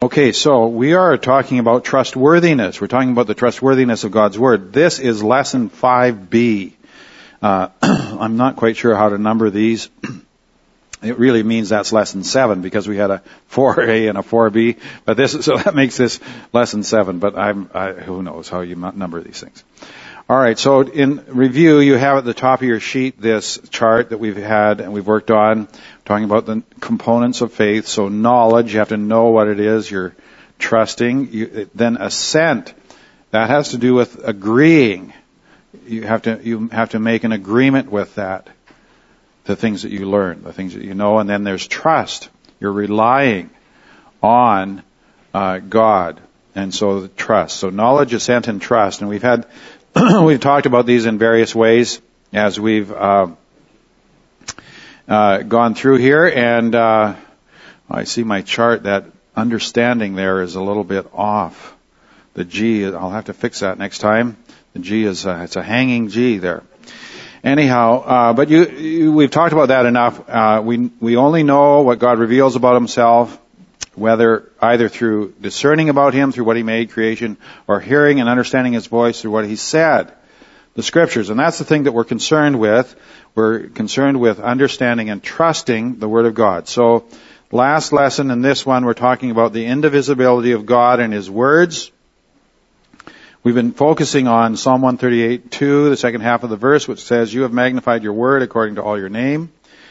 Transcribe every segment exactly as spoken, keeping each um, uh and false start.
Okay, so we are talking about trustworthiness. We're talking about the trustworthiness of God's Word. This is lesson five B. Uh, I'm not quite sure how to number these. It really means that's lesson seven because we had a four A and a four B. But this, so that makes this lesson seven. But I'm, I, who knows how you number these things. All right, so in review, you have at the top of your sheet this chart that we've had and we've worked on, talking about the components of faith. So knowledge, you have to know what it is you're trusting. You, then assent, that has to do with agreeing. You have to you have to make an agreement with that, the things that you learn, the things that you know. And then there's trust. You're relying on uh, God, and so the trust. So knowledge, assent, and trust. And we've had we've talked about these in various ways as we've uh, uh, gone through here. And uh, I see my chart, that understanding there is a little bit off. The G, I'll have to fix that next time. The G is, uh, it's a hanging G there. Anyhow, uh, but you, you, we've talked about that enough. Uh, we, we only know what God reveals about Himself, whether either through discerning about Him, through what He made, creation, or hearing and understanding His voice through what He said, the Scriptures. And that's the thing that we're concerned with. We're concerned with understanding and trusting the Word of God. So, last lesson in this one, we're talking about the indivisibility of God and His words. We've been focusing on Psalm one thirty-eight two, the second half of the verse, which says, "You have magnified your word according to all your name."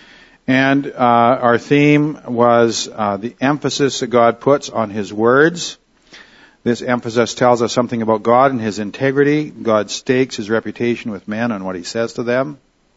And uh, our theme was uh, the emphasis that God puts on His words. This emphasis tells us something about God and His integrity. God stakes His reputation with men on what He says to them.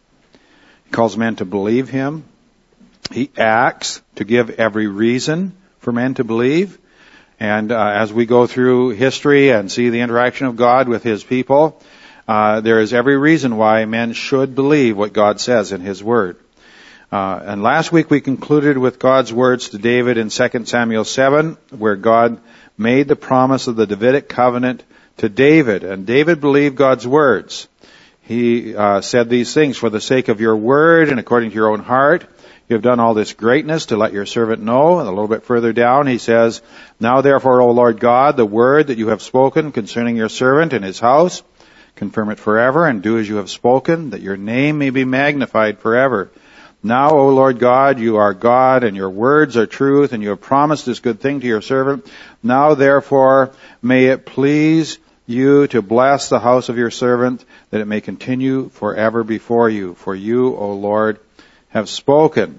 He calls men to believe Him. He acts to give every reason for men to believe. And uh, as we go through history and see the interaction of God with His people, uh, there is every reason why men should believe what God says in His Word. Uh, and last week we concluded with God's words to David in Second Samuel seven, where God made the promise of the Davidic covenant to David. And David believed God's words. He uh, said these things, "For the sake of your word and according to your own heart, you have done all this greatness to let your servant know." And a little bit further down he says, "Now therefore, O Lord God, the word that you have spoken concerning your servant and his house, confirm it forever, and do as you have spoken, that your name may be magnified forever. Now, O Lord God, you are God, and your words are truth, and you have promised this good thing to your servant. Now therefore, may it please you to bless the house of your servant, that it may continue forever before you. For you, O Lord, have spoken."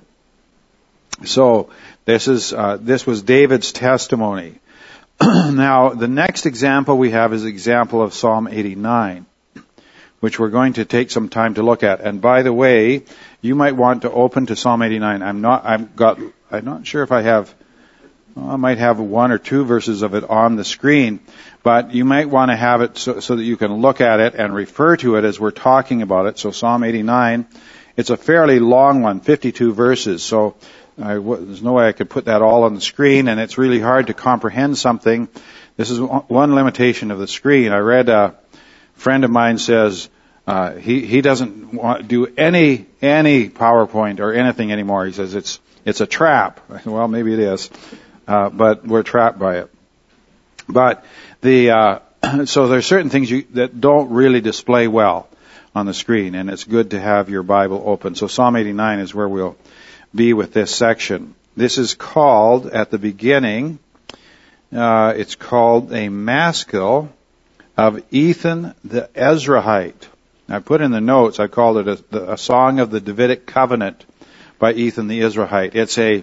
So this is uh, this was David's testimony. Now the next example we have is the example of Psalm eighty-nine, which we're going to take some time to look at. And by the way, you might want to open to Psalm eighty-nine. I'm not I'm got I'm not sure if I have well, I might have one or two verses of it on the screen, but you might want to have it so, so that you can look at it and refer to it as we're talking about it. So Psalm eighty-nine. It's a fairly long one, fifty-two verses, so I w- there's no way I could put that all on the screen, and it's really hard to comprehend something. This is one limitation of the screen. I read a friend of mine says uh, he he doesn't want to do any any PowerPoint or anything anymore. He says it's it's a trap. Well, maybe it is, uh, but we're trapped by it. But the uh, so there's certain things you, that don't really display well on the screen, and it's good to have your Bible open. So Psalm eighty-nine is where we'll be with this section. This is called, at the beginning, uh, it's called a maskil of Ethan the Ezrahite. I put in the notes, I called it a, a song of the Davidic covenant by Ethan the Ezrahite. It's a,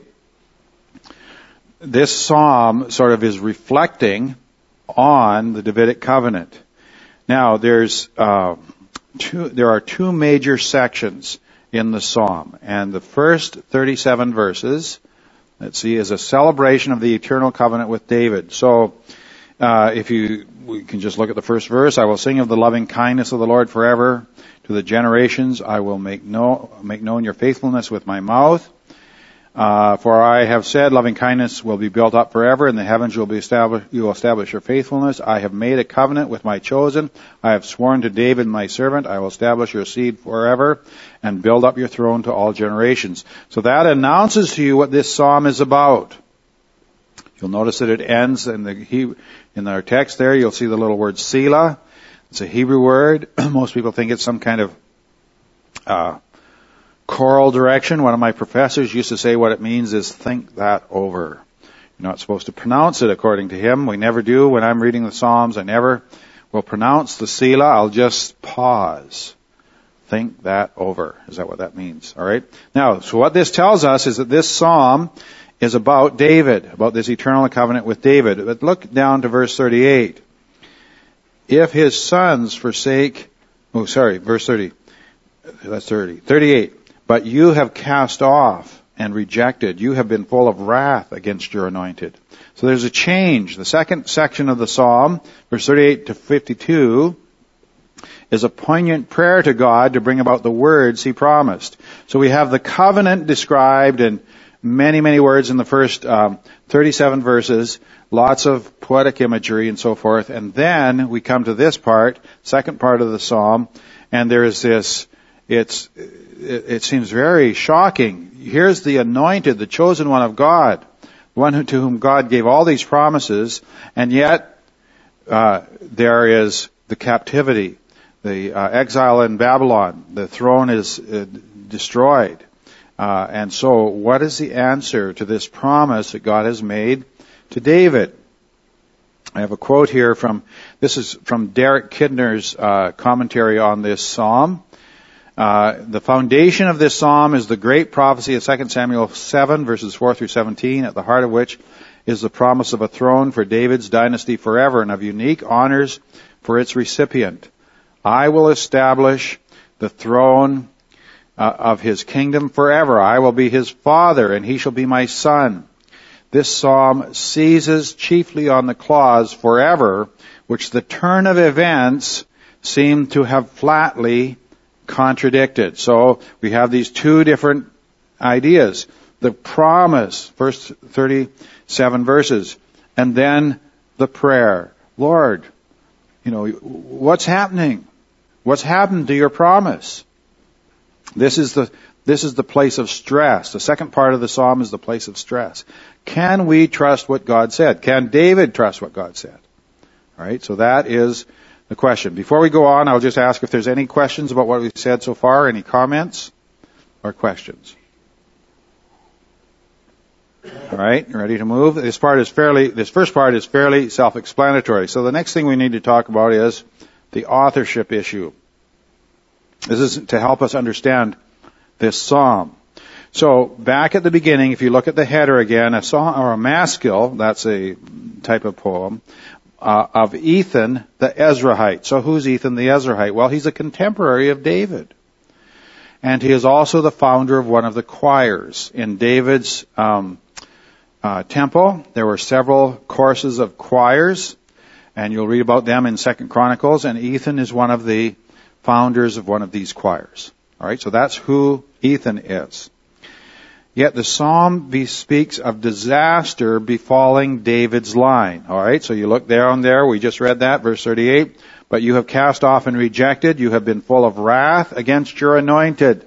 this psalm sort of is reflecting on the Davidic covenant. Now, there's, uh, Two, there are two major sections in the psalm, and the first thirty-seven verses, let's see, is a celebration of the eternal covenant with David. So, uh, if you, we can just look at the first verse. "I will sing of the loving kindness of the Lord forever. To the generations I will make know, make known your faithfulness with my mouth. Uh, for I have said, loving kindness will be built up forever, and the heavens will be established, you will establish your faithfulness. I have made a covenant with my chosen. I have sworn to David my servant, I will establish your seed forever, and build up your throne to all generations." So that announces to you what this psalm is about. You'll notice that it ends in the he, in our text there. You'll see the little word Selah. It's a Hebrew word. Most people think it's some kind of uh, choral direction. One of my professors used to say what it means is think that over. You're not supposed to pronounce it according to him. We never do. When I'm reading the Psalms, I never will pronounce the Selah. I'll just pause. Think that over. Is that what that means? All right. Now, so what this tells us is that this psalm is about David, about this eternal covenant with David. But look down to verse thirty-eight. If his sons forsake, oh, sorry, verse thirty. That's thirty. thirty-eight. But you have cast off and rejected. You have been full of wrath against your anointed. So there's a change. The second section of the psalm, verse thirty-eight to fifty-two, is a poignant prayer to God to bring about the words he promised. So we have the covenant described in many, many words in the first um, thirty-seven verses, lots of poetic imagery and so forth. And then we come to this part, second part of the psalm, and there is this, it's, it, it seems very shocking. Here's the anointed, the chosen one of God, the one who, to whom God gave all these promises, and yet uh, there is the captivity, the uh, exile in Babylon. The throne is uh, destroyed. Uh, and so what is the answer to this promise that God has made to David? I have a quote here from, this is from Derek Kidner's uh, commentary on this psalm. Uh, the foundation of this psalm is the great prophecy of Second Samuel seven, verses four through seventeen, at the heart of which is the promise of a throne for David's dynasty forever and of unique honors for its recipient. I will establish the throne uh, of his kingdom forever. I will be his father, and he shall be my son. This psalm seizes chiefly on the clause forever, which the turn of events seem to have flatly contradicted. So we have these two different ideas. The promise, first thirty-seven verses, and then the prayer. Lord, you know, what's happening? What's happened to your promise? This is the this is the place of stress. The second part of the psalm is the place of stress. Can we trust what God said? Can David trust what God said? All right, so that is the question. Before we go on, I'll just ask if there's any questions about what we've said so far, any comments or questions. All right, ready to move? This part is fairly, this first part is fairly self-explanatory. So the next thing we need to talk about is the authorship issue. This is to help us understand this psalm. So back at the beginning, if you look at the header again, a psalm or a maskil, that's a type of poem, uh, of Ethan the Ezrahite. So who's Ethan the Ezrahite? Well, he's a contemporary of David. And he is also the founder of one of the choirs. In David's um, uh, temple, there were several courses of choirs, and you'll read about them in Second Chronicles, and Ethan is one of the founders of one of these choirs. All right, so that's who Ethan is. Yet the psalm speaks of disaster befalling David's line. All right, so you look down there, we just read that, verse thirty-eight. But you have cast off and rejected, you have been full of wrath against your anointed.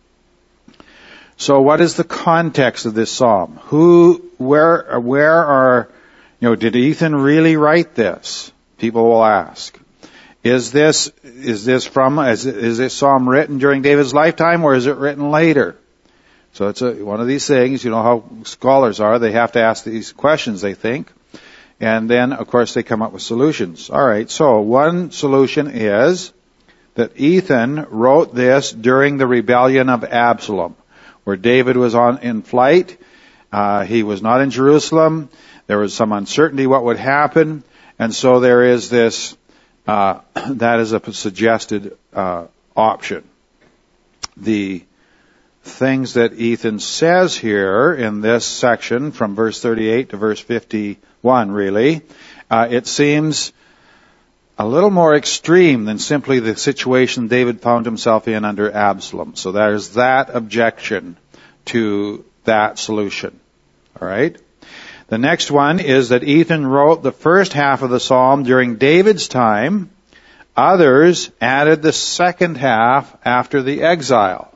So what is the context of this psalm? Who, where, where are, you know, did Ethan really write this? People will ask. Is this, is this from, is, is this psalm written during David's lifetime, or is it written later? So it's a, one of these things, you know how scholars are, they have to ask these questions, they think. And then, of course, they come up with solutions. All right, so one solution is that Ethan wrote this during the rebellion of Absalom, where David was on in flight. Uh, he was not in Jerusalem. There was some uncertainty what would happen. And so there is this, uh, that is a suggested uh, option. The things that Ethan says here in this section from verse thirty-eight to verse fifty-one, really, uh, it seems a little more extreme than simply the situation David found himself in under Absalom. So there's that objection to that solution. All right? The next one is that Ethan wrote the first half of the psalm during David's time. Others added the second half after the exile.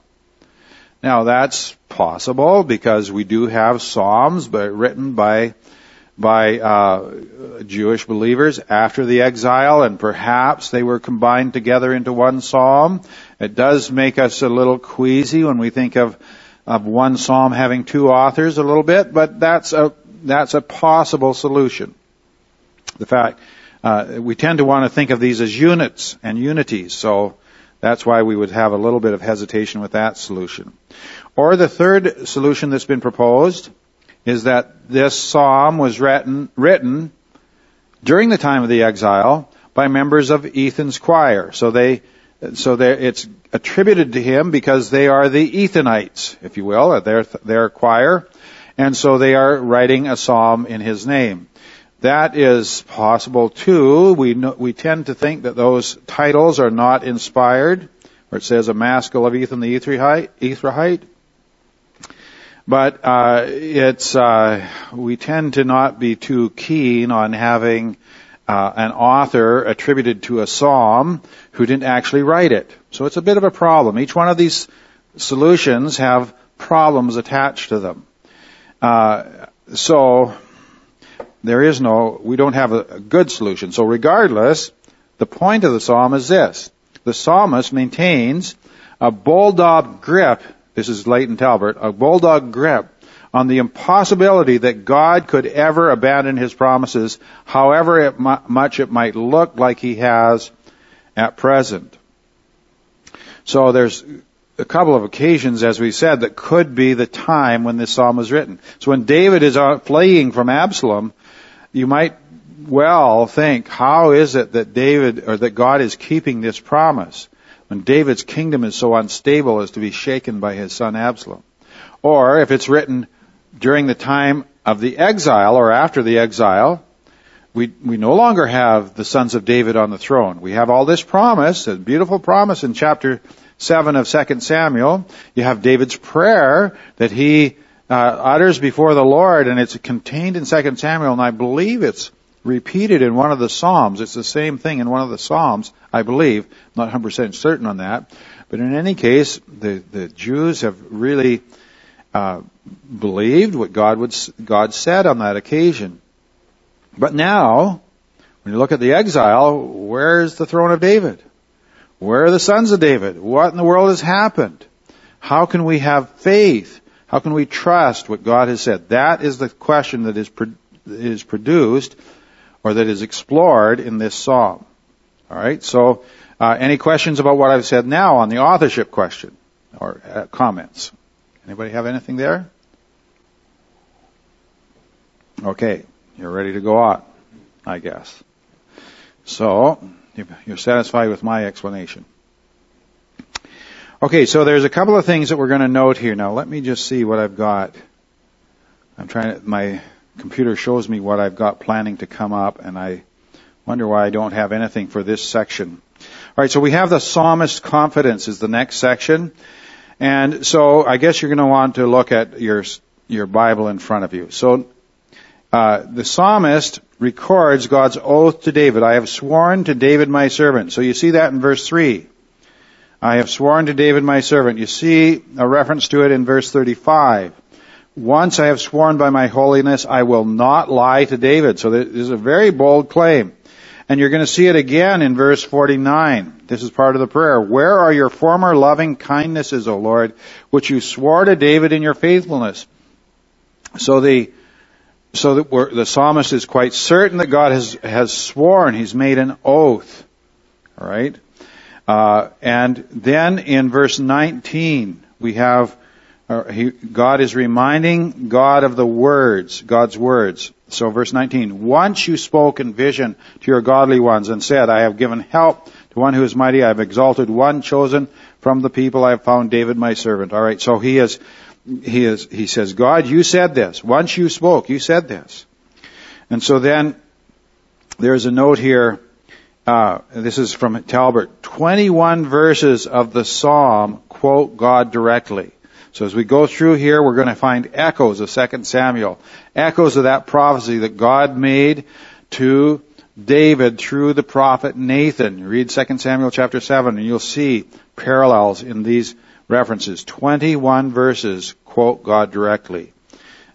Now that's possible because we do have psalms but written by by uh, Jewish believers after the exile, and perhaps they were combined together into one psalm. It does make us a little queasy when we think of of one psalm having two authors a little bit, but that's a that's a possible solution. The fact uh, we tend to want to think of these as units and unities, so that's why we would have a little bit of hesitation with that solution. Or the third solution that's been proposed is that this psalm was written, written during the time of the exile by members of Ethan's choir. So they, so they, it's attributed to him because they are the Ethanites, if you will, their their choir, and so they are writing a psalm in his name. That is possible too. We know, we tend to think that those titles are not inspired, where it says a maskil of Ethan the Ephraite. But uh, it's uh, we tend to not be too keen on having uh, an author attributed to a psalm who didn't actually write it. So it's a bit of a problem. Each one of these solutions have problems attached to them. Uh, so there is no, we don't have a, a good solution. So regardless, the point of the psalm is this: the psalmist maintains a bulldog grip. This is Leighton Talbert, a bulldog grip on the impossibility that God could ever abandon his promises, however it mu- much it might look like he has at present. So there's a couple of occasions, as we said, that could be the time when this psalm was written. So when David is out fleeing from Absalom, you might well think, how is it that David, or that God is keeping this promise when David's kingdom is so unstable as to be shaken by his son Absalom? Or if it's written during the time of the exile or after the exile, we we no longer have the sons of David on the throne. We have all this promise, a beautiful promise in chapter seven of Second Samuel. You have David's prayer that he uh, utters before the Lord, and it's contained in Second Samuel, and I believe it's repeated in one of the Psalms. It's the same thing in one of the Psalms, I believe. I'm not one hundred percent certain on that. But in any case, the, the Jews have really uh, believed what God would God said on that occasion. But now, when you look at the exile, where's the throne of David? Where are the sons of David? What in the world has happened? How can we have faith? How can we trust what God has said? That is the question that is pro- is produced or that is explored in this psalm. All right. So, uh, any questions about what I've said now on the authorship question or uh, comments? Anybody have anything there? Okay, you're ready to go on, I guess. So, you're satisfied with my explanation. Okay, so there's a couple of things that we're going to note here. Now, let me just see what I've got. I'm trying to, my computer shows me what I've got planning to come up, and I wonder why I don't have anything for this section. All right, so we have the psalmist's confidence is the next section. And so I guess you're going to want to look at your your Bible in front of you. So uh, the psalmist records God's oath to David. I have sworn to David my servant. So you see that in verse three. I have sworn to David my servant. You see a reference to it in verse thirty-five. Once I have sworn by my holiness, I will not lie to David. So this is a very bold claim. And you're going to see it again in verse forty-nine. This is part of the prayer. Where are your former loving kindnesses, O Lord, which you swore to David in your faithfulness? So the so that we're, the psalmist is quite certain that God has has sworn. He's made an oath. All right. Uh, and then in verse nineteen, we have uh, he, God is reminding God of the words, God's words. So verse nineteen, once you spoke in vision to your godly ones and said, I have given help to one who is mighty. I have exalted one chosen from the people. I have found David my servant. All right. So he is, he is, he says, God, you said this. Once you spoke, you said this. And so then there's a note here. Uh, this is from Talbert. twenty-one verses of the Psalm quote God directly. So as we go through here, we're going to find echoes of Second Samuel, echoes of that prophecy that God made to David through the prophet Nathan. You read Second Samuel chapter seven, and you'll see parallels in these references. twenty-one verses quote God directly.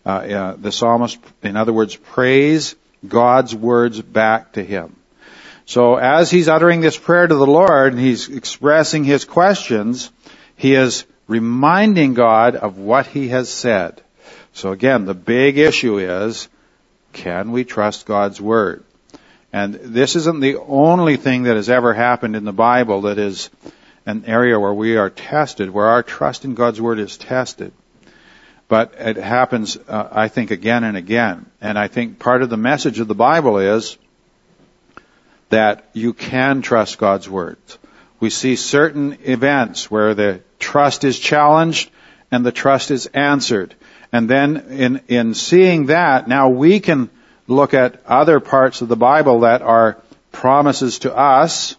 uh, uh, the psalmist, in other words, prays God's words back to him. So as he's uttering this prayer to the Lord and he's expressing his questions, he is reminding God of what he has said. So again, the big issue is, can we trust God's word? And this isn't the only thing that has ever happened in the Bible that is an area where we are tested, where our trust in God's word is tested. But it happens, uh, I think, again and again. And I think part of the message of the Bible is that you can trust God's words. We see certain events where the trust is challenged and the trust is answered. And then in, in seeing that, now we can look at other parts of the Bible that are promises to us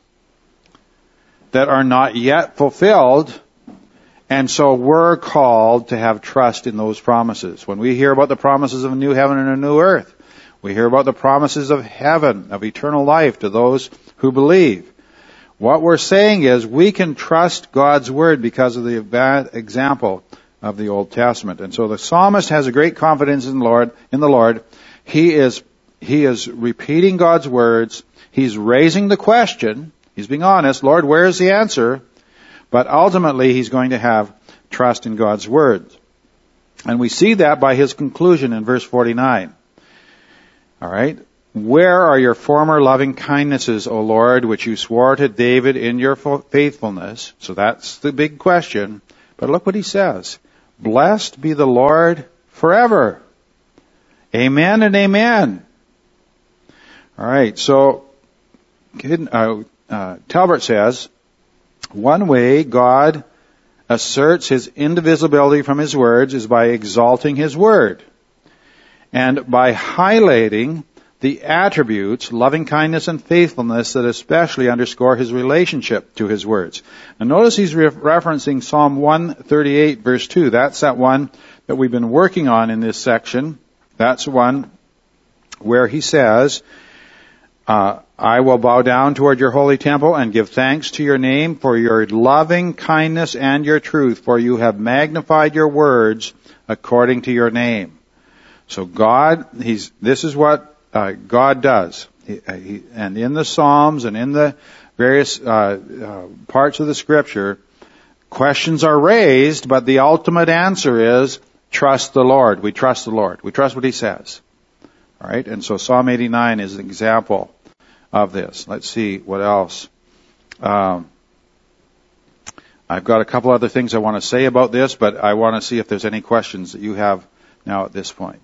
that are not yet fulfilled. And so we're called to have trust in those promises. When we hear about the promises of a new heaven and a new earth, we hear about the promises of heaven, of eternal life to those who believe. What we're saying is we can trust God's word because of the example of the Old Testament. And so the psalmist has a great confidence in the Lord, in the Lord. He is, he is repeating God's words. He's raising the question. He's being honest. Lord, where is the answer? But ultimately, he's going to have trust in God's words. And we see that by his conclusion in verse forty-nine. All right. Where are your former loving kindnesses, O Lord, which you swore to David in your faithfulness? So that's the big question. But look what he says. Blessed be the Lord forever. Amen and amen. All right. So uh, uh, Talbert says, one way God asserts his indivisibility from his words is by exalting his word and by highlighting the attributes, loving kindness and faithfulness, that especially underscore his relationship to his words. And notice he's re- referencing Psalm one thirty-eight verse two. That's that one that we've been working on in this section. That's one where he says, uh, I will bow down toward your holy temple and give thanks to your name for your loving kindness and your truth, for you have magnified your words according to your name. So God, he's, this is what uh, God does. He, he, and in the Psalms and in the various uh, uh, parts of the Scripture, questions are raised, but the ultimate answer is trust the Lord. We trust the Lord. We trust what he says. All right? And so Psalm eighty-nine is an example of this. Let's see what else. Um, I've got a couple other things I want to say about this, but I want to see if there's any questions that you have now at this point.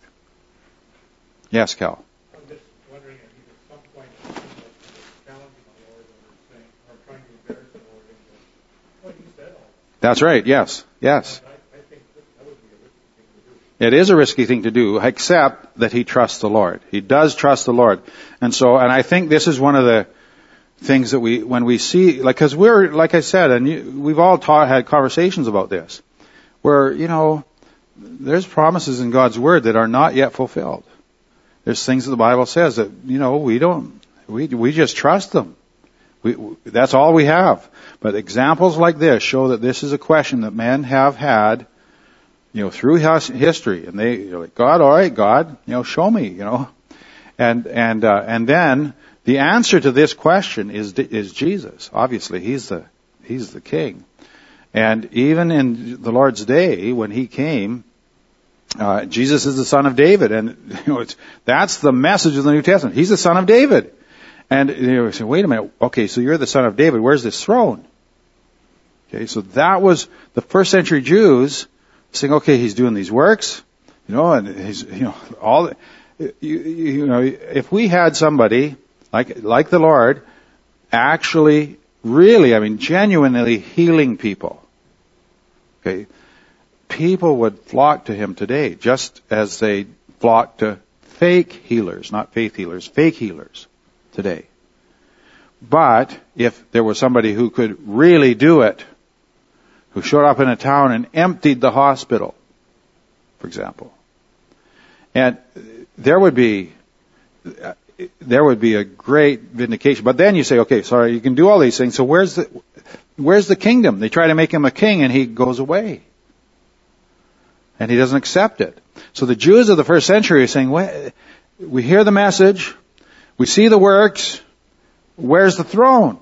Yes, Cal. I'm just wondering if at some point you know, challenging the Lord or saying, or trying to embarrass the Lord into, well, you said all. That's right. Yes. Yes. I, I think that would be a risky thing to do. It is a risky thing to do, except that he trusts the Lord. He does trust the Lord. And so, and I think this is one of the things that we, when we see, like, cause we're, like I said, and you, we've all taught, had conversations about this, where, you know, there's promises in God's Word that are not yet fulfilled. There's things that the Bible says that, you know, we don't, we, we just trust them. We, that's all we have. But examples like this show that this is a question that men have had, you know, through history. And they, you're like, God, all right, God, you know, show me, you know. And, and, uh, and then the answer to this question is, is Jesus. Obviously, he's the, he's the king. And even in the Lord's day, when he came, Uh, Jesus is the son of David, and you know, it's, that's the message of the New Testament. He's the son of David. And you know, say, wait a minute, okay, so you're the son of David, where's this throne? Okay, so that was the first century Jews saying, okay, he's doing these works, you know, and he's, you know, all, you, you know, if we had somebody like, like the Lord actually really, I mean, genuinely healing people, okay, people would flock to him today, just as they flock to fake healers, not faith healers, fake healers today. But if there was somebody who could really do it, who showed up in a town and emptied the hospital, for example, and there would be, there would be a great vindication. But then you say, okay, sorry, you can do all these things, so where's the, where's the kingdom? They try to make him a king and he goes away. and he doesn't accept it. So the Jews of the first century are saying, well, we hear the message, we see the works, where's the throne?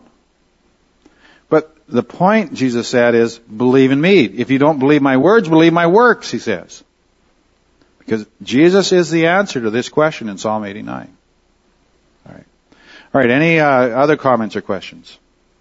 But the point, Jesus said, is believe in me. If you don't believe my words, believe my works, he says. Because Jesus is the answer to this question in Psalm eighty-nine. All right. All right, any uh, other comments or questions?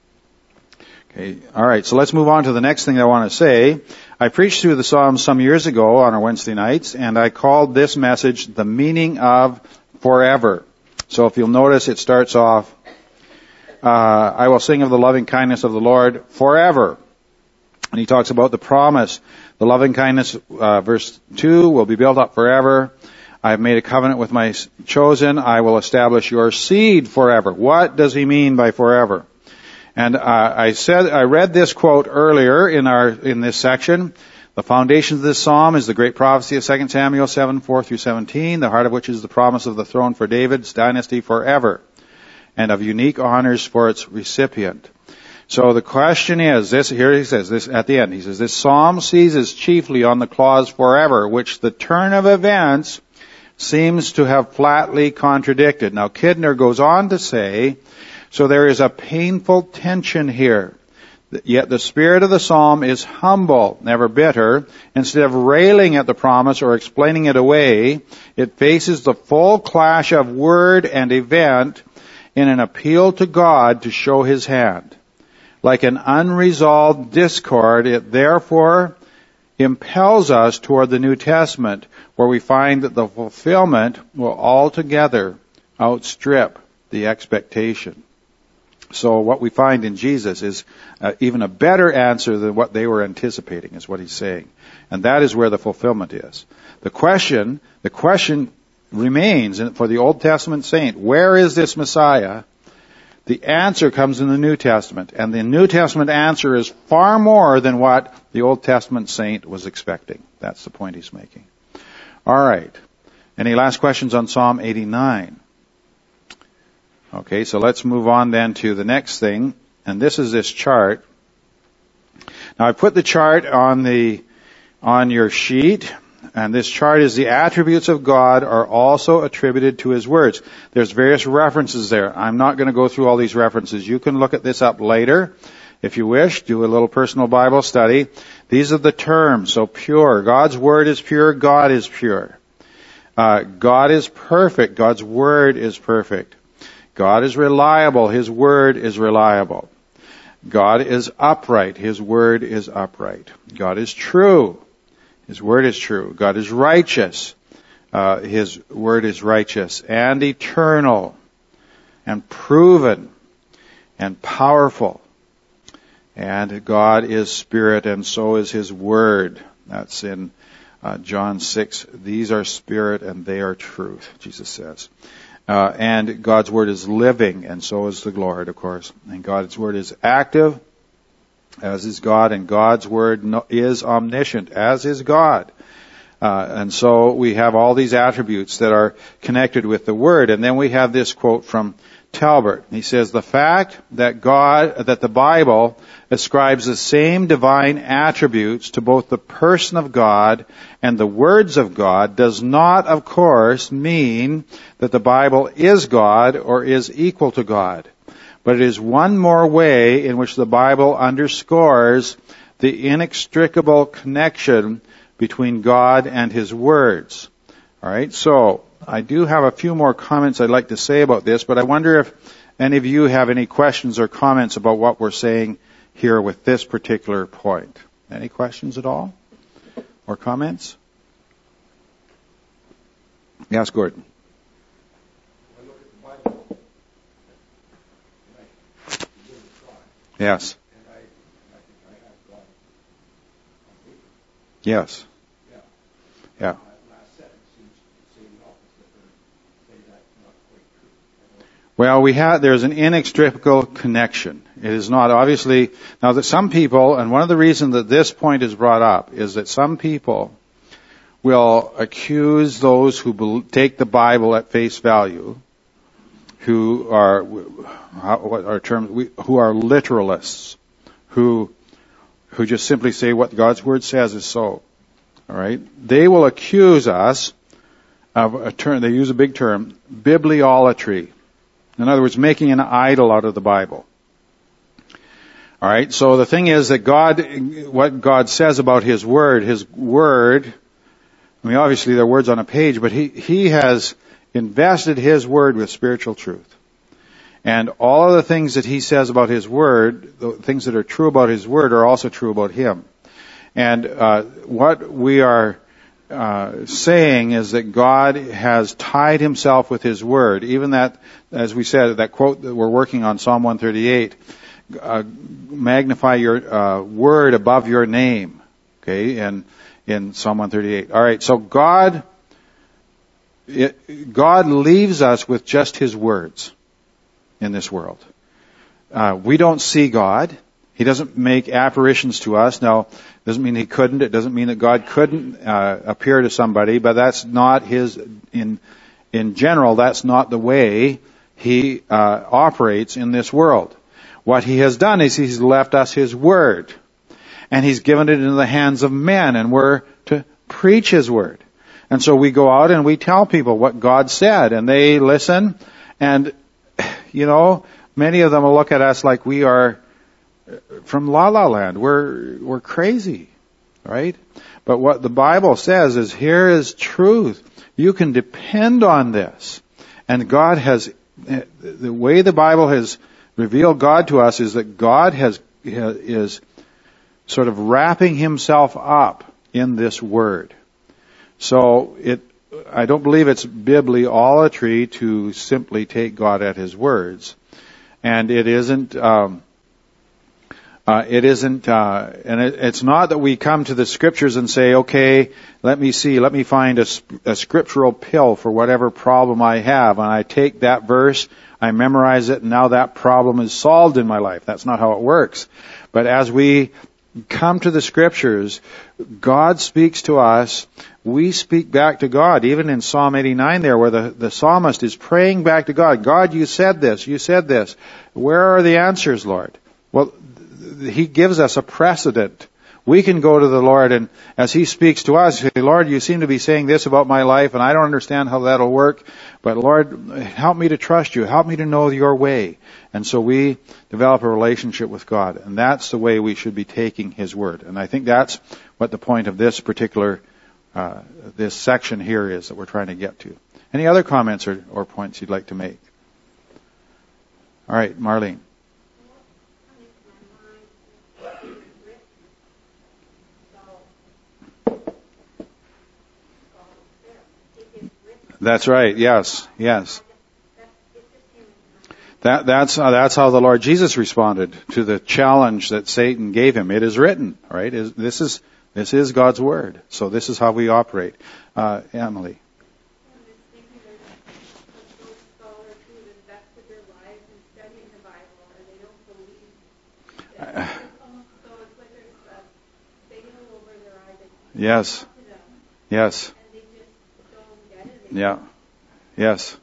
Okay, all right, so let's move on to the next thing I want to say. I preached through the Psalms some years ago on our Wednesday nights, and I called this message the meaning of forever. So if you'll notice, it starts off, uh, I will sing of the loving kindness of the Lord forever. And he talks about the promise. The loving kindness, uh, verse two, will be built up forever. I have made a covenant with my chosen. I will establish your seed forever. What does he mean by forever? And uh, I said, I read this quote earlier in our in this section. The foundation of this psalm is the great prophecy of Second Samuel seven, four through seventeen, the heart of which is the promise of the throne for David's dynasty forever, and of unique honors for its recipient. So the question is, this here he says, this at the end, he says, this psalm seizes chiefly on the clause forever, which the turn of events seems to have flatly contradicted. Now Kidner goes on to say, so there is a painful tension here. Yet the spirit of the psalm is humble, never bitter. Instead of railing at the promise or explaining it away, it faces the full clash of word and event in an appeal to God to show his hand. Like an unresolved discord, it therefore impels us toward the New Testament, where we find that the fulfillment will altogether outstrip the expectation. So what we find in Jesus is uh, even a better answer than what they were anticipating, is what he's saying. And that is where the fulfillment is. The question, the question remains for the Old Testament saint, where is this Messiah? The answer comes in the New Testament, and the New Testament answer is far more than what the Old Testament saint was expecting. That's the point he's making. All right. Any last questions on Psalm eighty-nine? Okay, so let's move on then to the next thing, and this is this chart. Now I put the chart on the on your sheet, and this chart is the attributes of God are also attributed to his words. There's various references there. I'm not going to go through all these references. You can look at this up later if you wish. Do a little personal Bible study. These are the terms. So pure. God's word is pure. God is pure. Uh, God is perfect. God's word is perfect. God is reliable. His word is reliable. God is upright. His word is upright. God is true. His word is true. God is righteous. Uh, his word is righteous and eternal and proven and powerful. And God is spirit, and so is his word. That's in uh, John six. These are spirit and they are truth, Jesus says. Uh, and God's word is living, and so is the Lord, of course. And God's word is active, as is God, and God's word is omniscient, as is God. Uh, and so we have all these attributes that are connected with the word. And then we have this quote from Talbert. He says, the fact that God, that the Bible ascribes the same divine attributes to both the person of God and the words of God does not, of course, mean that the Bible is God or is equal to God. But it is one more way in which the Bible underscores the inextricable connection between God and his words. All right, so I do have a few more comments I'd like to say about this, but I wonder if any of you have any questions or comments about what we're saying here with this particular point. Any questions at all? Or comments? Yes, Gordon. Yes. Yes. Yeah. Well, we have, there's an inextricable connection. It is not obviously, now that some people, and one of the reasons that this point is brought up is that some people will accuse those who take the Bible at face value, who are, what are terms, who are literalists, who, who just simply say what God's word says is so. all right, they will accuse us of a term, they use a big term, bibliolatry. In other words, making an idol out of the Bible. All right, so the thing is that God, what God says about His Word, His Word, I mean, obviously there are words on a page, but He, He has invested His Word with spiritual truth. And all of the things that He says about His Word, the things that are true about His Word, are also true about Him. And uh, what we are uh, saying is that God has tied Himself with His Word. Even that, as we said, that quote that we're working on, Psalm one thirty-eight, uh, magnify your uh, Word above your name. Okay, and in Psalm one thirty-eight. All right, so God, it, God leaves us with just His words in this world. Uh, we don't see God. He doesn't make apparitions to us. Now, it doesn't mean He couldn't. It doesn't mean that God couldn't uh, appear to somebody, but that's not His, in in general, that's not the way He uh, operates in this world. What He has done is He's left us His Word, and He's given it into the hands of men, and we're to preach His Word. And so we go out and we tell people what God said, and they listen, and, you know, many of them will look at us like we are from La La Land. We're, we're crazy, right? But what the Bible says is, here is truth. You can depend on this. And God has, the way the Bible has revealed God to us is that God has, is sort of wrapping Himself up in this Word. So it, I don't believe it's bibliolatry to simply take God at His words. And it isn't, um, Uh, it isn't, uh, and it, it's not that we come to the Scriptures and say, okay, let me see, let me find a, a scriptural pill for whatever problem I have, and I take that verse, I memorize it, and now that problem is solved in my life. That's not how it works. But as we come to the Scriptures, God speaks to us, we speak back to God. Even in Psalm eighty-nine there, where the, the psalmist is praying back to God, God, you said this, you said this. Where are the answers, Lord? Well, He gives us a precedent. We can go to the Lord, and as He speaks to us, say, Lord, you seem to be saying this about my life, and I don't understand how that'll work, but Lord, help me to trust you. Help me to know your way. And so we develop a relationship with God, and that's the way we should be taking His Word. And I think that's what the point of this particular, uh, this section here is that we're trying to get to. Any other comments or, or points you'd like to make? All right, Marlene. That's right. Yes. Yes. That, that's, uh, that's how the Lord Jesus responded to the challenge that Satan gave Him. It is written, right? Is, this is, this is God's Word. So this is how we operate. Uh, Emily. Uh, yes. Yes. Yeah. Yes.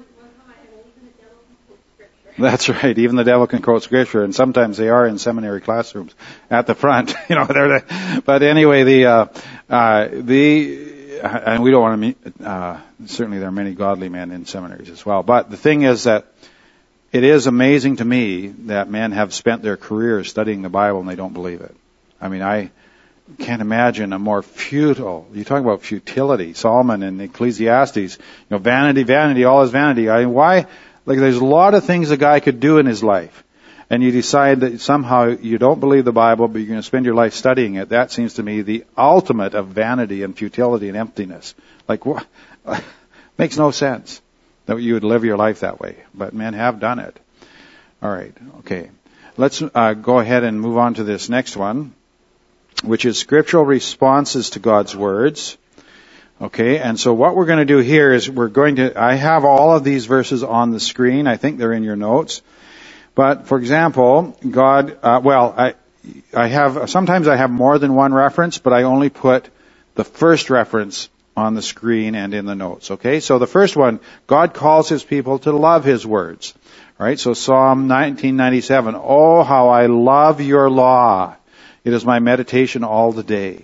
That's right. Even the devil can quote Scripture, and sometimes they are in seminary classrooms at the front. You know, they're. The, but anyway, the uh, uh, the and we don't want to meet. Uh, certainly, there are many godly men in seminaries as well. But the thing is that it is amazing to me that men have spent their careers studying the Bible and they don't believe it. I mean, I can't imagine a more futile, you talk about futility, Solomon and Ecclesiastes, you know, vanity, vanity, all is vanity. I mean, why, like there's a lot of things a guy could do in his life, and you decide that somehow you don't believe the Bible, but you're going to spend your life studying it. That seems to me the ultimate of vanity and futility and emptiness. Like, what? Makes no sense that you would live your life that way, but men have done it. All right, okay. Let's uh, go ahead and move on to this next one, which is scriptural responses to God's words. Okay, and so what we're going to do here is we're going to, I have all of these verses on the screen. I think they're in your notes. But, for example, God, uh, well, I, I have, sometimes I have more than one reference, but I only put the first reference on the screen and in the notes. Okay, so the first one, God calls His people to love His words. All right, so Psalm nineteen ninety-seven, oh, how I love your law. It is my meditation all the day.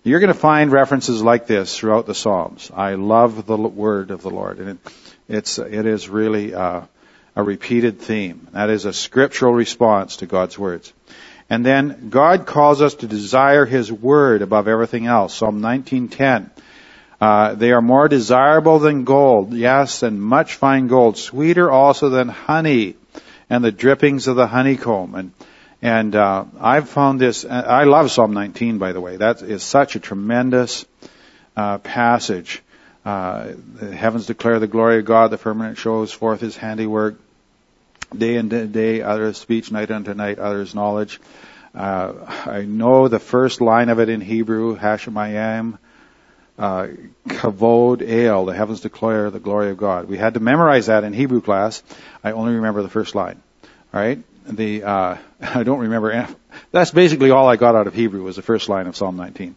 You're going to find references like this throughout the Psalms. I love the word of the Lord. And it, it's, it is really uh, a repeated theme. That is a scriptural response to God's words. And then God calls us to desire His word above everything else. Psalm nineteen ten. Uh, they are more desirable than gold, yes, and much fine gold, sweeter also than honey and the drippings of the honeycomb. And And uh, I've found this, I love Psalm nineteen, by the way. That is such a tremendous uh, passage. Uh, the heavens declare the glory of God, the firmament shows forth His handiwork. Day unto day, others speech, night unto night, others knowledge. Uh, I know the first line of it in Hebrew, Hashemayim, uh, Kavod El, the heavens declare the glory of God. We had to memorize that in Hebrew class. I only remember the first line. All right? The uh, I don't remember. That's basically all I got out of Hebrew was the first line of Psalm nineteen.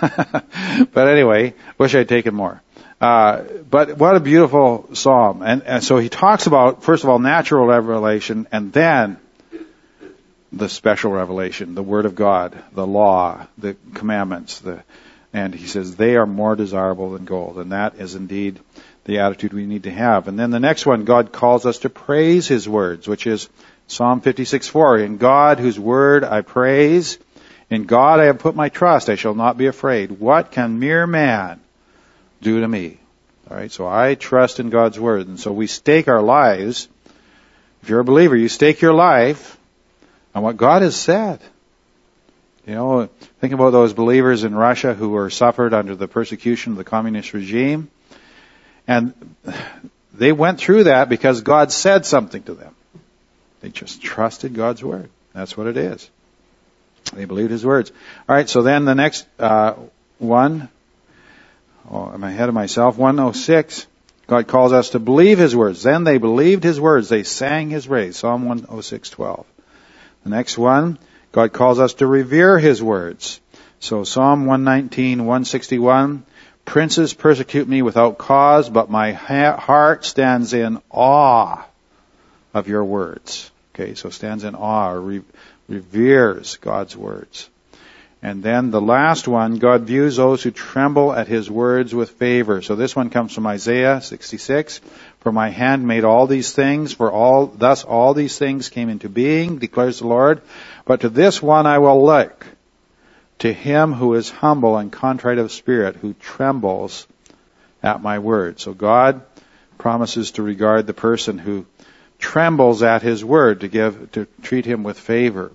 But anyway, wish I'd taken more. Uh, but what a beautiful psalm. And, and so he talks about, first of all, natural revelation, and then the special revelation, the Word of God, the law, the commandments. The, and he says they are more desirable than gold. And that is indeed the attitude we need to have. And then the next one, God calls us to praise His words, which is Psalm fifty-six four. In God, whose word I praise, in God I have put my trust, I shall not be afraid. What can mere man do to me? All right, so I trust in God's word. And so we stake our lives. If you're a believer, you stake your life on what God has said. You know, think about those believers in Russia who were suffered under the persecution of the communist regime. And they went through that because God said something to them. They just trusted God's word. That's what it is. They believed His words. All right, so then the next uh, one, oh, I'm ahead of myself, one oh six, God calls us to believe His words. Then they believed His words. They sang His praise. Psalm one oh six twelve. The next one, God calls us to revere His words. So Psalm one nineteen one sixty-one, princes persecute me without cause, but my ha- heart stands in awe of your words. Okay, so stands in awe or re- reveres God's words. And then the last one, God views those who tremble at His words with favor. So this one comes from Isaiah sixty-six. For my hand made all these things, for all, thus all these things came into being, declares the Lord. But to this one I will look, to him who is humble and contrite of spirit, who trembles at my word. So God promises to regard the person who trembles at His word, to give, to treat him with favor.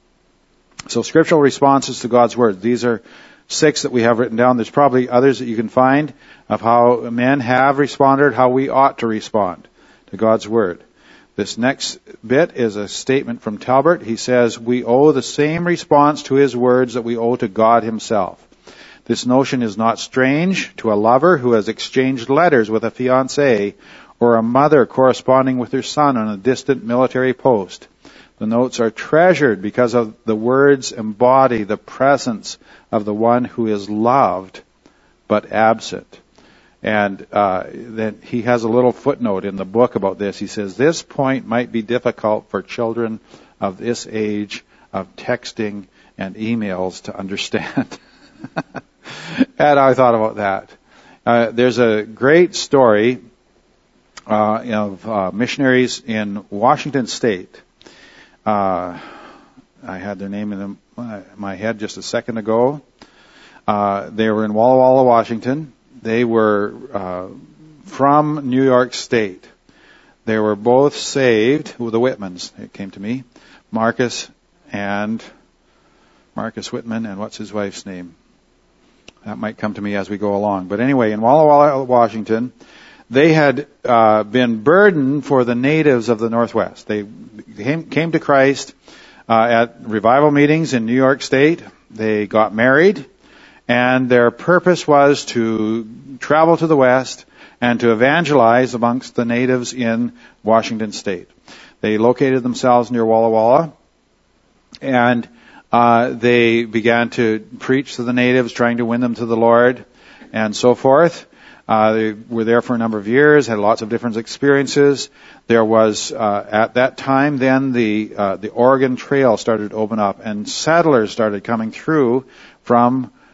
So scriptural responses to God's word. These are six that we have written down. There's probably others that you can find of how men have responded, how we ought to respond to God's word. This next bit is a statement from Talbert. He says, we owe the same response to His words that we owe to God Himself. This notion is not strange to a lover who has exchanged letters with a fiancée, or a mother corresponding with her son on a distant military post. The notes are treasured because of the words embody the presence of the one who is loved but absent. And uh, then he has a little footnote in the book about this. He says, this point might be difficult for children of this age of texting and emails to understand. And I thought about that. Uh, there's a great story Uh, of uh, missionaries in Washington State. Uh, I had their name in the, my, my head just a second ago. Uh, they were in Walla Walla, Washington. They were uh, from New York State. They were both saved with the Whitmans. It came to me, Marcus and Marcus Whitman, and what's his wife's name? That might come to me as we go along. But anyway, in Walla Walla, Washington, they had uh, been burdened for the natives of the Northwest. They came, came to Christ uh, at revival meetings in New York State. They got married, and their purpose was to travel to the West and to evangelize amongst the natives in Washington State. They located themselves near Walla Walla, and uh, they began to preach to the natives, trying to win them to the Lord, and so forth. Uh, they were there for a number of years, had lots of different experiences. There was, uh, at that time then, the, uh, the Oregon Trail started to open up, and settlers started coming through from,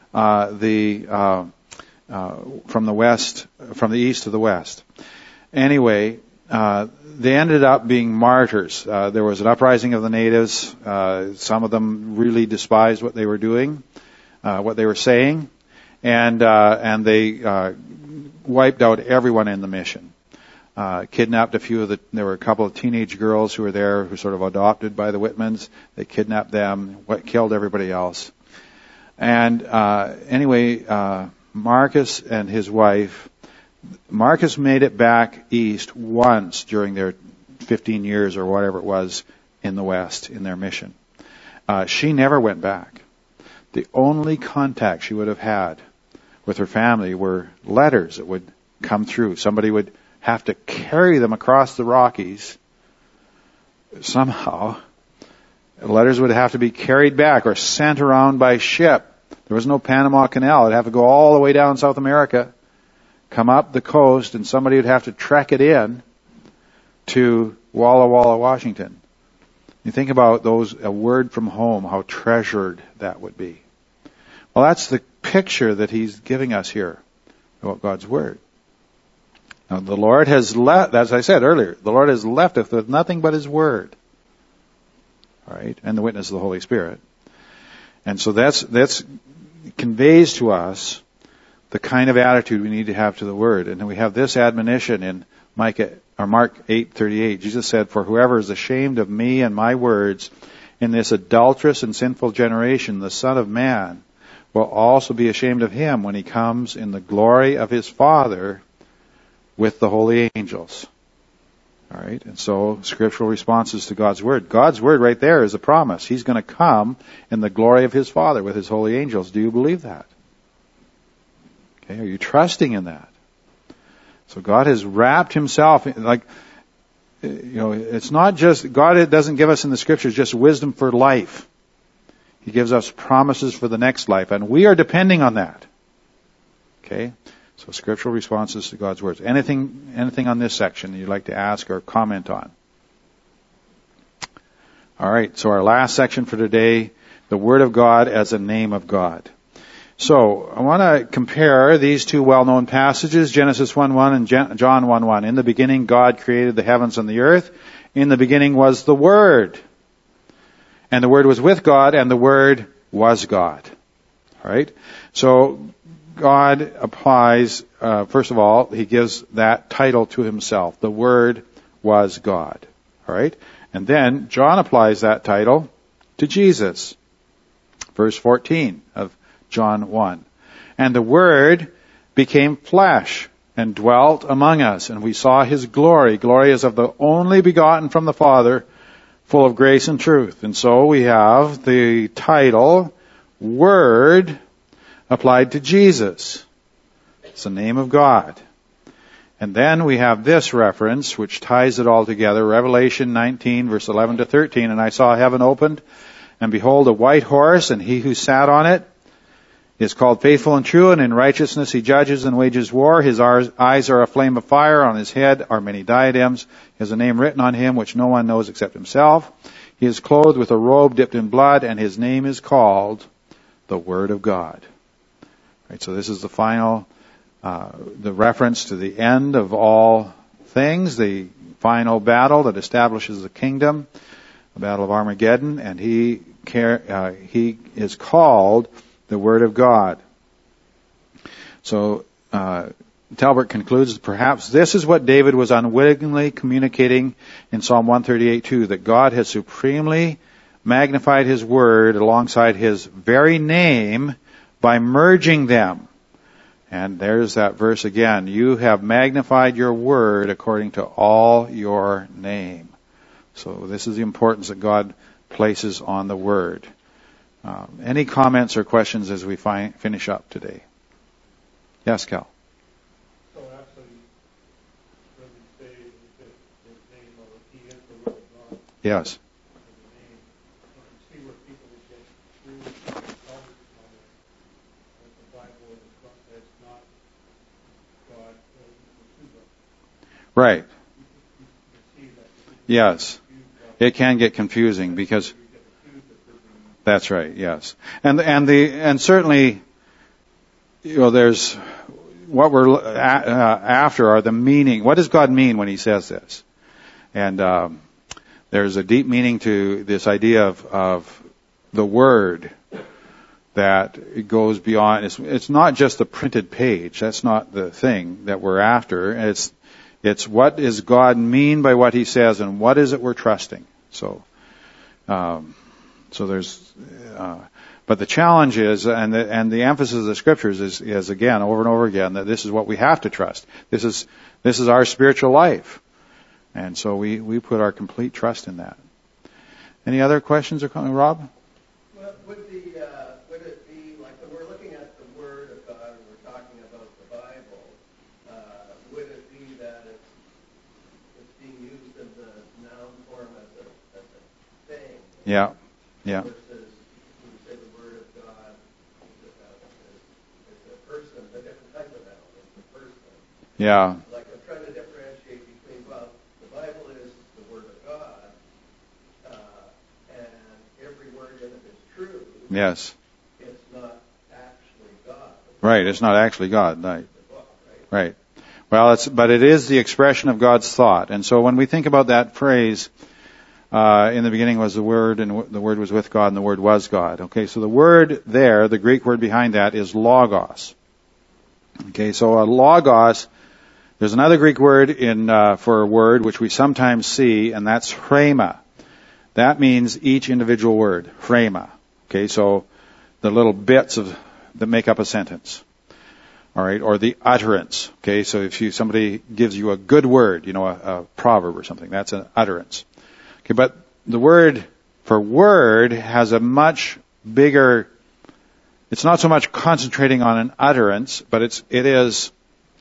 uh, the uh, uh, from the west, from the east to the west. Anyway, uh, they ended up being martyrs. Uh, there was an uprising of the natives. Uh, some of them really despised what they were doing, uh, what they were saying, and uh, and they uh, wiped out everyone in the mission. Uh, kidnapped a few of the, there were a couple of teenage girls who were there who were sort of adopted by the Whitmans. They kidnapped them, what, killed everybody else. And, uh, anyway, uh, Marcus and his wife, Marcus made it back east once during their fifteen years or whatever it was in the West in their mission. Uh, she never went back. The only contact she would have had with her family were letters that would come through. Somebody would have to carry them across the Rockies somehow. Letters would have to be carried back or sent around by ship. There was no Panama Canal. It'd have to go all the way down South America, come up the coast, and somebody would have to trek it in to Walla Walla, Washington. You think about those, a word from home, how treasured that would be. Well, that's the picture that he's giving us here about God's Word. Now, the Lord has left, as I said earlier, the Lord has left us with nothing but His Word. All right? And the witness of the Holy Spirit. And so that's, that's conveys to us the kind of attitude we need to have to the Word. And then we have this admonition in Micah, or Mark eight thirty-eight. Jesus said, "For whoever is ashamed of me and my words in this adulterous and sinful generation, the Son of Man will also be ashamed of him when He comes in the glory of His Father with the holy angels." All right, and so scriptural responses to God's Word. God's Word right there is a promise. He's going to come in the glory of His Father with His holy angels. Do you believe that? Okay, are you trusting in that? So God has wrapped Himself, in, like, you know, it's not just, God doesn't give us in the Scriptures just wisdom for life. He gives us promises for the next life, and we are depending on that. Okay? So scriptural responses to God's words. Anything, anything on this section that you'd like to ask or comment on? All right. So our last section for today, the Word of God as a name of God. So I want to compare these two well-known passages, Genesis one one and John one one. In the beginning, God created the heavens and the earth. In the beginning was the Word. And the Word was with God, and the Word was God. All right. So God applies, uh, first of all, He gives that title to Himself. The Word was God. All right? And then John applies that title to Jesus. Verse fourteen of John one. And the Word became flesh and dwelt among us, and we saw His glory. Glory is of the only begotten from the Father, full of grace and truth. And so we have the title, Word, applied to Jesus. It's the name of God. And then we have this reference, which ties it all together, Revelation nineteen, verse eleven to thirteen. And I saw heaven opened, and behold, a white horse, and he who sat on it is called Faithful and True, and in righteousness he judges and wages war. His eyes are a flame of fire. On his head are many diadems. He has a name written on him which no one knows except himself. He is clothed with a robe dipped in blood, and his name is called the Word of God. Right, so this is the final, uh, the reference to the end of all things, the final battle that establishes the kingdom, the battle of Armageddon, and he care, uh, he is called the Word of God. So uh, Talbert concludes, perhaps this is what David was unwittingly communicating in Psalm one thirty-eight two, that God has supremely magnified His Word alongside His very name by merging them. And there's that verse again. You have magnified your Word according to all your name. So this is the importance that God places on the Word. Um, any comments or questions as we fi- finish up today? Yes, Cal. So actually, when we say that His name, or He is the Word of God. Yes. Right. Yes. It can get confusing because that's right. Yes. And and the and certainly you know, there's what we're uh, after are the meaning. What does God mean when He says this? And um, there's a deep meaning to this idea of, of the Word that it goes beyond. It's, it's not just the printed page. That's not the thing that we're after. It's it's what does God mean by what He says, and what is it we're trusting. So, um, so there's. Uh, But the challenge is, and the, and the emphasis of the Scriptures is, is again, over and over again, that this is what we have to trust. This is this is our spiritual life, and so we, we put our complete trust in that. Any other questions or comments, Rob? Well, would the uh, would it be like when we're looking at the Word of God and we're talking about the Bible? Uh, would it be that it's it's being used in the noun form as a as a thing? Yeah, yeah. Yeah. Like I'm trying to differentiate between, well, the Bible is the Word of God, uh, and every word in it is true. Yes. It's not actually God. Right, it's not actually God. Right. Book, right? Right. Well, it's but it is the expression of God's thought. And so when we think about that phrase, uh, in the beginning was the Word, and the Word was with God, and the Word was God. Okay, so the word there, the Greek word behind that, is logos. Okay, so a logos. There's another Greek word in uh, for a word which we sometimes see, and that's phrema. That means each individual word, phrema. Okay, so the little bits of that make up a sentence. All right, or the utterance. Okay, so if you somebody gives you a good word, you know, a, a proverb or something, that's an utterance. Okay, but the word for word has a much bigger. It's not so much concentrating on an utterance, but it's it is.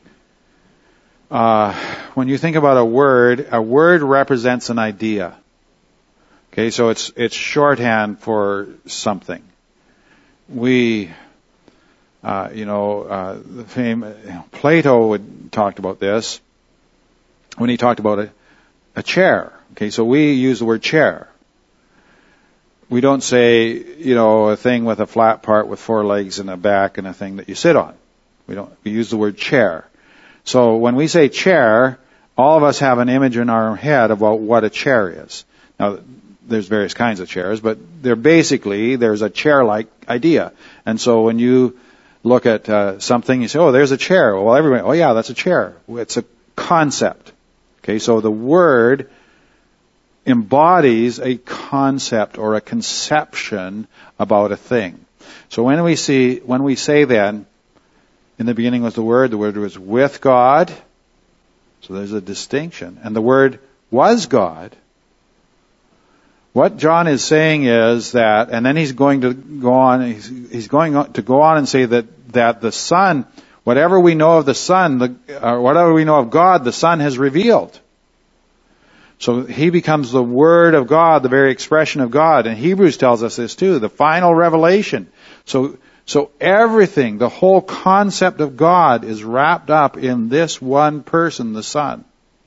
Uh, when you think about a word, a word represents an idea. Okay, so it's it's shorthand for something. We, uh, you know, uh, the fame, Plato would talked about this when he talked about a, a chair. Okay, so we use the word chair. We don't say, you know, a thing with a flat part with four legs and a back and a thing that you sit on. We don't. We use the word chair. So when we say chair, all of us have an image in our head about what a chair is. Now, there's various kinds of chairs, but they're basically, there's a chair-like idea. And so when you look at uh, something, you say, oh, there's a chair. Well, everybody, oh yeah, that's a chair. It's a concept. Okay, so the word embodies a concept or a conception about a thing. So when we see, when we say then, in the beginning was the Word, the Word was with God. So there's a distinction. And the Word was God. What John is saying is that, and then he's going to go on, he's, he's going to go on and say that, that the Son, whatever we know of the Son, the, or whatever we know of God, the Son has revealed. So he becomes the Word of God, the very expression of God. And Hebrews tells us this too, the final revelation. So, So everything, the whole concept of God is wrapped up in this one person, the Son.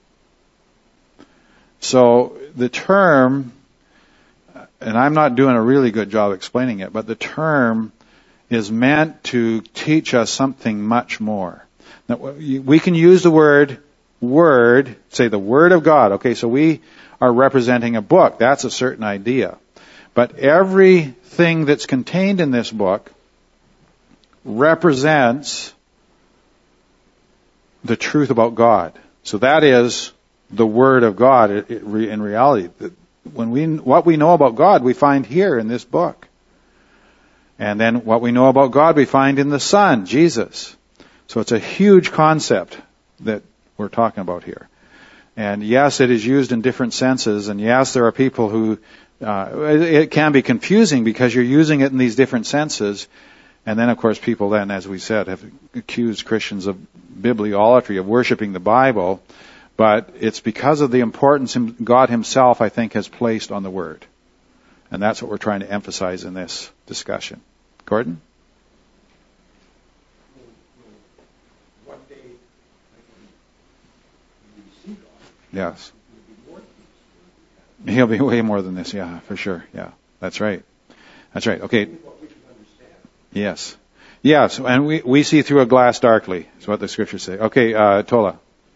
So the term, and I'm not doing a really good job explaining it, but the term is meant to teach us something much more. Now, we can use the word word, say the Word of God. Okay, so we are representing a book. That's a certain idea. But everything that's contained in this book represents the truth about God. So that is the Word of God in reality. When we, what we know about God, we find here in this book. And then what we know about God, we find in the Son, Jesus. So it's a huge concept that we're talking about here. And yes, it is used in different senses. And yes, there are people who, uh, it can be confusing because you're using it in these different senses. And then, of course, people then, as we said, have accused Christians of bibliolatry, of worshiping the Bible. But it's because of the importance God Himself, I think, has placed on the Word. And that's what we're trying to emphasize in this discussion. Gordon? One day, when you see God, yes. He'll be more than this. He'll be way more than this, yeah, for sure. Yeah, that's right. That's right. Okay. What we can understand. Yes. Yes, and we, we see through a glass darkly, is what the scriptures say. Okay, uh, Tola.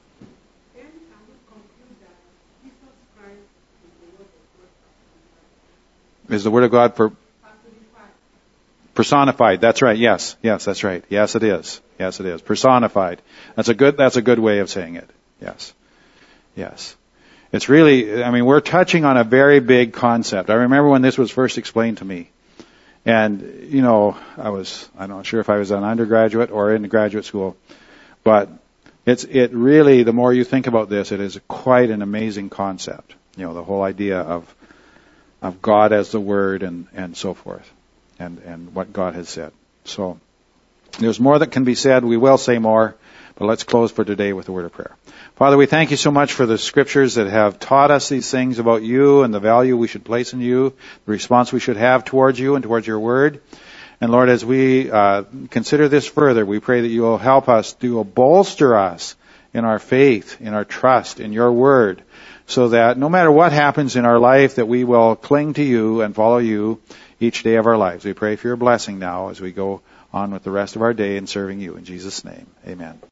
Is the Word of God per, personified? That's right. Yes, yes, that's right. Yes, it is. Yes, it is personified. That's a good. That's a good way of saying it. Yes, yes. It's really. I mean, we're touching on a very big concept. I remember when this was first explained to me, and you know, I was. I'm not sure if I was an undergraduate or in graduate school, but it's. It really. The more you think about this, it is quite an amazing concept. You know, the whole idea of. of God as the Word and, and so forth, and, and what God has said. So, there's more that can be said. We will say more, but let's close for today with a word of prayer. Father, we thank you so much for the scriptures that have taught us these things about you and the value we should place in you, the response we should have towards you and towards your Word. And Lord, as we uh, consider this further, we pray that you will help us, you will bolster us in our faith, in our trust, in your Word, so that no matter what happens in our life, that we will cling to you and follow you each day of our lives. We pray for your blessing now as we go on with the rest of our day in serving you. In Jesus' name, amen.